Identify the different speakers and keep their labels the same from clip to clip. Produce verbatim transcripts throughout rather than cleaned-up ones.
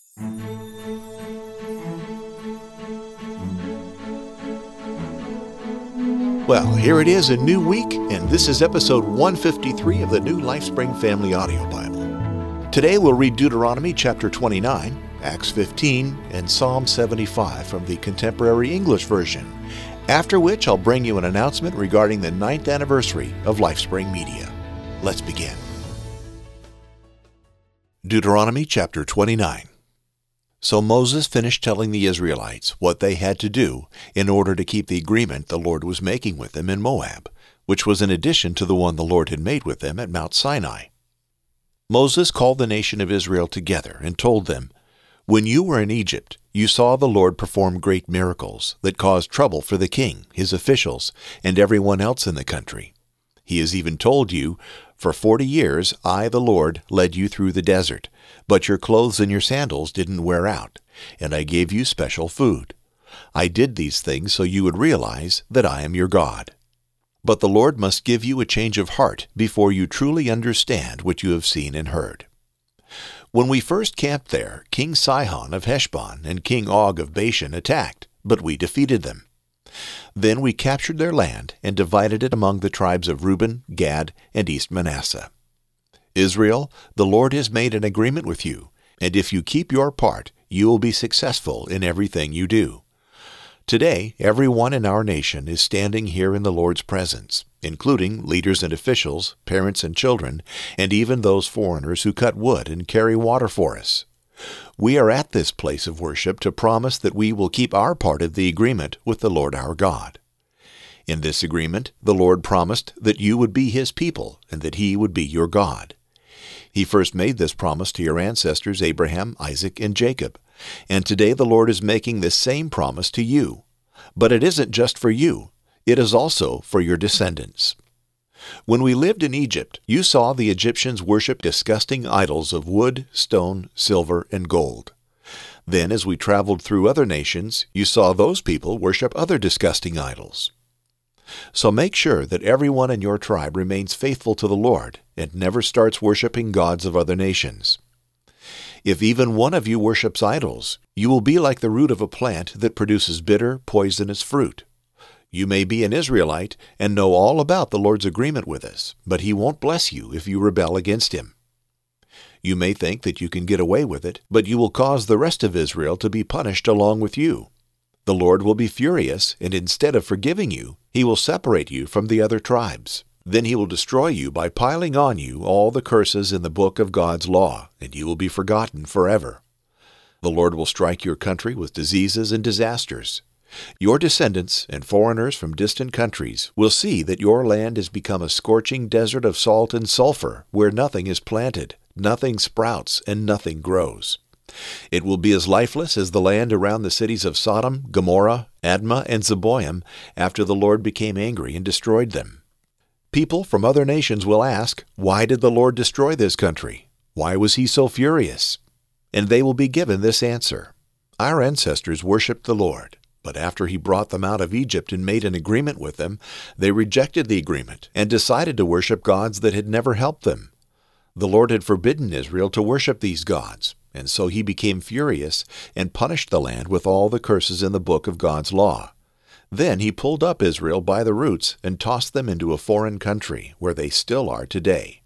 Speaker 1: Well, here it is, a new week, and this is episode one fifty-three of the New LifeSpring Family Audio Bible. Today we'll read Deuteronomy chapter twenty-nine, Acts fifteen, and Psalm seventy-five from the Contemporary English Version, after which I'll bring you an announcement regarding the ninth anniversary of LifeSpring Media. Let's begin. Deuteronomy chapter twenty-nine. So Moses finished telling the Israelites what they had to do in order to keep the agreement the Lord was making with them in Moab, which was in addition to the one the Lord had made with them at Mount Sinai. Moses called the nation of Israel together and told them, "When you were in Egypt, you saw the Lord perform great miracles that caused trouble for the king, his officials, and everyone else in the country. He has even told you, 'For forty years I, the Lord, led you through the desert, but your clothes and your sandals didn't wear out, and I gave you special food. I did these things so you would realize that I am your God. But the Lord must give you a change of heart before you truly understand what you have seen and heard.' When we first camped there, King Sihon of Heshbon and King Og of Bashan attacked, but we defeated them. Then we captured their land and divided it among the tribes of Reuben, Gad, and East Manasseh. Israel, the Lord has made an agreement with you, and if you keep your part, you will be successful in everything you do. Today, everyone in our nation is standing here in the Lord's presence, including leaders and officials, parents and children, and even those foreigners who cut wood and carry water for us. We are at this place of worship to promise that we will keep our part of the agreement with the Lord our God. In this agreement, the Lord promised that you would be His people and that He would be your God. He first made this promise to your ancestors Abraham, Isaac, and Jacob, and today the Lord is making this same promise to you. But it isn't just for you, it is also for your descendants. When we lived in Egypt, you saw the Egyptians worship disgusting idols of wood, stone, silver, and gold. Then, as we traveled through other nations, you saw those people worship other disgusting idols. So make sure that everyone in your tribe remains faithful to the Lord and never starts worshiping gods of other nations. If even one of you worships idols, you will be like the root of a plant that produces bitter, poisonous fruit. You may be an Israelite and know all about the Lord's agreement with us, but He won't bless you if you rebel against Him. You may think that you can get away with it, but you will cause the rest of Israel to be punished along with you. The Lord will be furious, and instead of forgiving you, He will separate you from the other tribes. Then He will destroy you by piling on you all the curses in the book of God's law, and you will be forgotten forever. The Lord will strike your country with diseases and disasters. Your descendants and foreigners from distant countries will see that your land has become a scorching desert of salt and sulfur, where nothing is planted, nothing sprouts, and nothing grows. It will be as lifeless as the land around the cities of Sodom, Gomorrah, Admah, and Zeboim after the Lord became angry and destroyed them. People from other nations will ask, "Why did the Lord destroy this country? Why was He so furious?" And they will be given this answer: "Our ancestors worshipped the Lord. But after He brought them out of Egypt and made an agreement with them, they rejected the agreement and decided to worship gods that had never helped them. The Lord had forbidden Israel to worship these gods, and so He became furious and punished the land with all the curses in the book of God's law. Then He pulled up Israel by the roots and tossed them into a foreign country, where they still are today."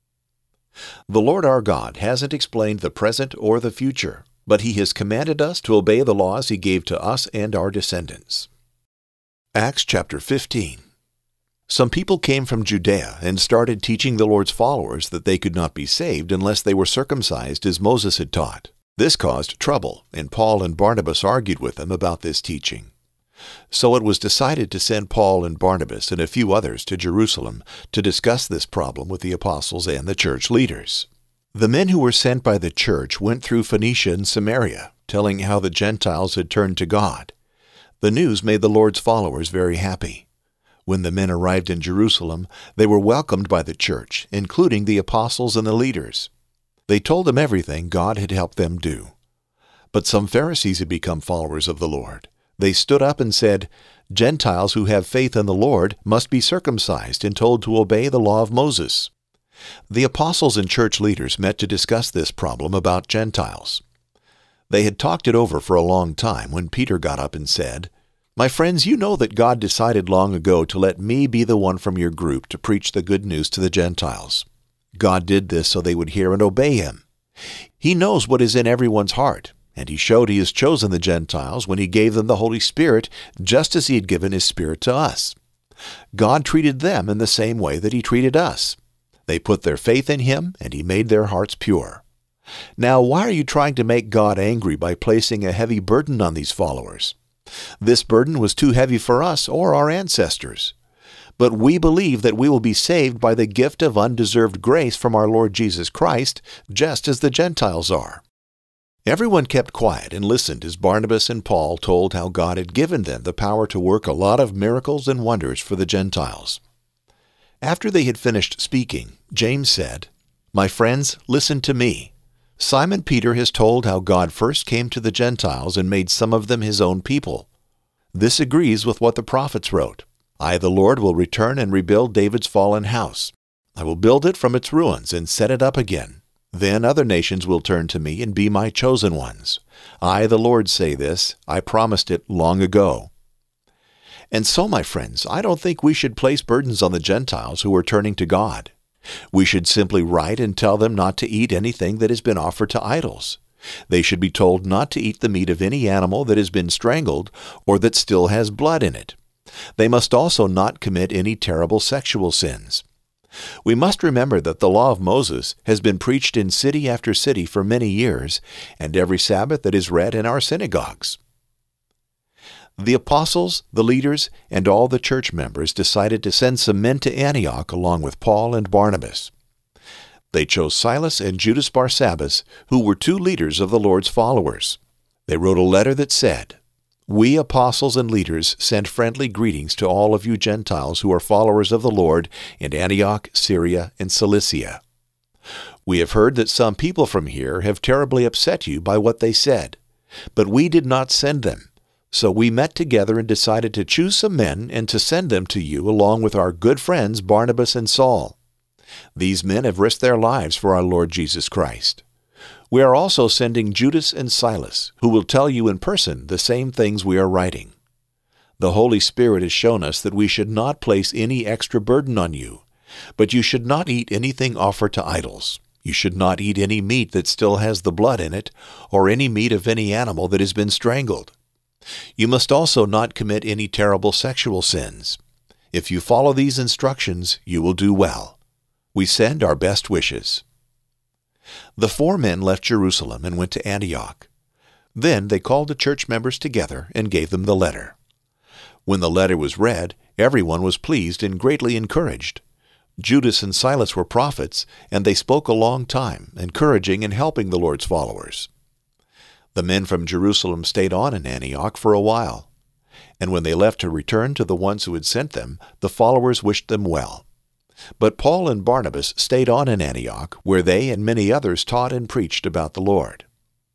Speaker 1: The Lord our God hasn't explained the present or the future, but He has commanded us to obey the laws He gave to us and our descendants. Acts chapter fifteen. Some people came from Judea and started teaching the Lord's followers that they could not be saved unless they were circumcised as Moses had taught. This caused trouble, and Paul and Barnabas argued with them about this teaching. So it was decided to send Paul and Barnabas and a few others to Jerusalem to discuss this problem with the apostles and the church leaders. The men who were sent by the church went through Phoenicia and Samaria, telling how the Gentiles had turned to God. The news made the Lord's followers very happy. When the men arrived in Jerusalem, they were welcomed by the church, including the apostles and the leaders. They told them everything God had helped them do. But some Pharisees had become followers of the Lord. They stood up and said, "Gentiles who have faith in the Lord must be circumcised and told to obey the law of Moses." The apostles and church leaders met to discuss this problem about Gentiles. They had talked it over for a long time when Peter got up and said, "My friends, you know that God decided long ago to let me be the one from your group to preach the good news to the Gentiles. God did this so they would hear and obey him. He knows what is in everyone's heart, and he showed he has chosen the Gentiles when he gave them the Holy Spirit, just as he had given his Spirit to us. God treated them in the same way that he treated us. They put their faith in him, and he made their hearts pure. Now, why are you trying to make God angry by placing a heavy burden on these followers? This burden was too heavy for us or our ancestors. But we believe that we will be saved by the gift of undeserved grace from our Lord Jesus Christ, just as the Gentiles are." Everyone kept quiet and listened as Barnabas and Paul told how God had given them the power to work a lot of miracles and wonders for the Gentiles. After they had finished speaking, James said, "My friends, listen to me. Simon Peter has told how God first came to the Gentiles and made some of them his own people. This agrees with what the prophets wrote. I, the Lord, will return and rebuild David's fallen house. I will build it from its ruins and set it up again. Then other nations will turn to me and be my chosen ones. I, the Lord, say this. I promised it long ago." And so, my friends, I don't think we should place burdens on the Gentiles who are turning to God. We should simply write and tell them not to eat anything that has been offered to idols. They should be told not to eat the meat of any animal that has been strangled or that still has blood in it. They must also not commit any terrible sexual sins. We must remember that the law of Moses has been preached in city after city for many years, and every Sabbath that is read in our synagogues. The apostles, the leaders, and all the church members decided to send some men to Antioch along with Paul and Barnabas. They chose Silas and Judas Barsabbas, who were two leaders of the Lord's followers. They wrote a letter that said, "We apostles and leaders send friendly greetings to all of you Gentiles who are followers of the Lord in Antioch, Syria, and Cilicia. We have heard that some people from here have terribly upset you by what they said, but we did not send them. So we met together and decided to choose some men and to send them to you along with our good friends Barnabas and Saul. These men have risked their lives for our Lord Jesus Christ. We are also sending Judas and Silas, who will tell you in person the same things we are writing. The Holy Spirit has shown us that we should not place any extra burden on you, but you should not eat anything offered to idols. You should not eat any meat that still has the blood in it, or any meat of any animal that has been strangled. You must also not commit any terrible sexual sins. If you follow these instructions, you will do well. We send our best wishes." The four men left Jerusalem and went to Antioch. Then they called the church members together and gave them the letter. When the letter was read, everyone was pleased and greatly encouraged. Judas and Silas were prophets, and they spoke a long time, encouraging and helping the Lord's followers. The men from Jerusalem stayed on in Antioch for a while, and when they left to return to the ones who had sent them, the followers wished them well. But Paul and Barnabas stayed on in Antioch, where they and many others taught and preached about the Lord.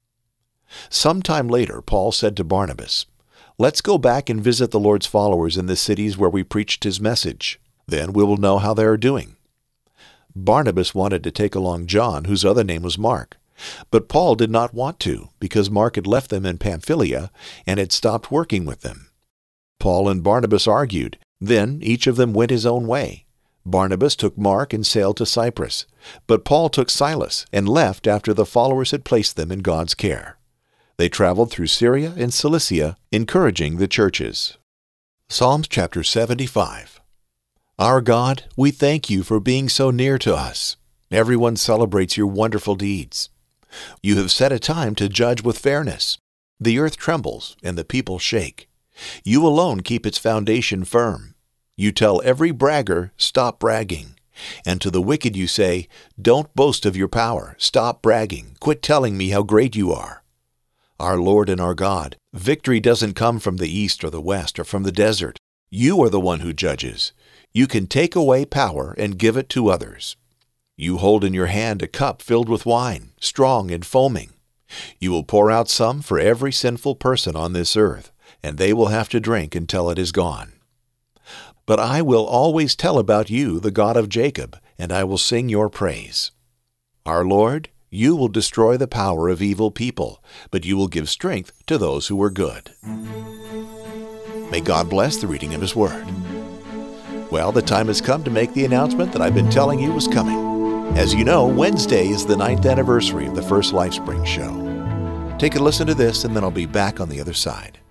Speaker 1: Some time later, Paul said to Barnabas, "Let's go back and visit the Lord's followers in the cities where we preached his message. Then we will know how they are doing." Barnabas wanted to take along John, whose other name was Mark. But Paul did not want to, because Mark had left them in Pamphylia and had stopped working with them. Paul and Barnabas argued. Then each of them went his own way. Barnabas took Mark and sailed to Cyprus, but Paul took Silas and left after the followers had placed them in God's care. They traveled through Syria and Cilicia, encouraging the churches. Psalms chapter seventy-five. Our God, we thank you for being so near to us. Everyone celebrates your wonderful deeds. You have set a time to judge with fairness. The earth trembles and the people shake. You alone keep its foundation firm. You tell every bragger, stop bragging. And to the wicked you say, don't boast of your power. Stop bragging. Quit telling me how great you are. Our Lord and our God, victory doesn't come from the east or the west or from the desert. You are the one who judges. You can take away power and give it to others. You hold in your hand a cup filled with wine, strong and foaming. You will pour out some for every sinful person on this earth, and they will have to drink until it is gone. But I will always tell about you, the God of Jacob, and I will sing your praise. Our Lord, You will destroy the power of evil people, but you will give strength to those who are good. May God bless the reading of His Word. Well, the time has come to make the announcement that I've been telling you was coming. As you know, Wednesday is the ninth anniversary of the first LifeSpring show. Take a listen to this, and then I'll be back on the other side.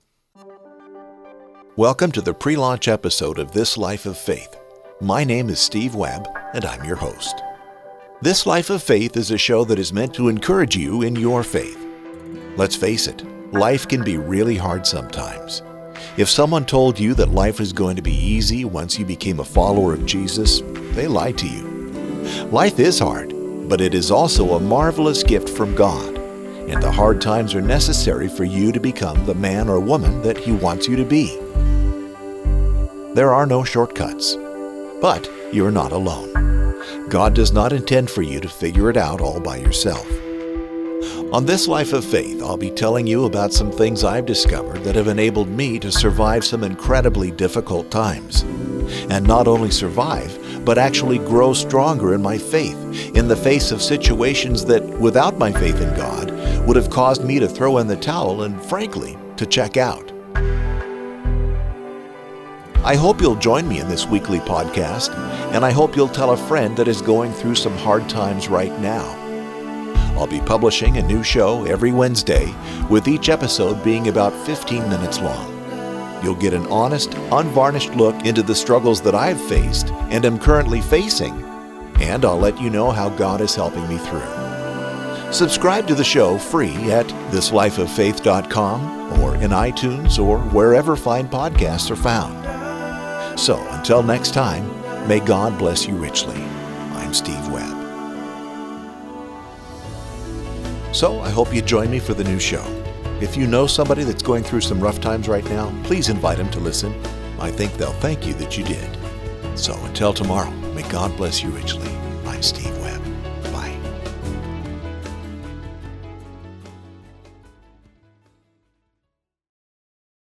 Speaker 1: Welcome to the pre-launch episode of This Life of Faith. My name is Steve Webb, and I'm your host. This Life of Faith is a show that is meant to encourage you in your faith. Let's face it, life can be really hard sometimes. If someone told you that life was going to be easy once you became a follower of Jesus, they lied to you. Life is hard, but it is also a marvelous gift from God, and the hard times are necessary for you to become the man or woman that He wants you to be. There are no shortcuts, but you're not alone. God does not intend for you to figure it out all by yourself. On This Life of Faith, I'll be telling you about some things I've discovered that have enabled me to survive some incredibly difficult times. And not only survive, but actually grow stronger in my faith in the face of situations that, without my faith in God, would have caused me to throw in the towel and, frankly, to check out. I hope you'll join me in this weekly podcast, and I hope you'll tell a friend that is going through some hard times right now. I'll be publishing a new show every Wednesday, with each episode being about fifteen minutes long. You'll get an honest, unvarnished look into the struggles that I've faced and am currently facing, and I'll let you know how God is helping me through. Subscribe to the show free at this life of faith dot com or in iTunes or wherever fine podcasts are found. So, until next time, may God bless you richly. I'm Steve Webb. So, I hope you join me for the new show. If you know somebody that's going through some rough times right now, please invite them to listen. I think they'll thank you that you did. So, until tomorrow, may God bless you richly. I'm Steve.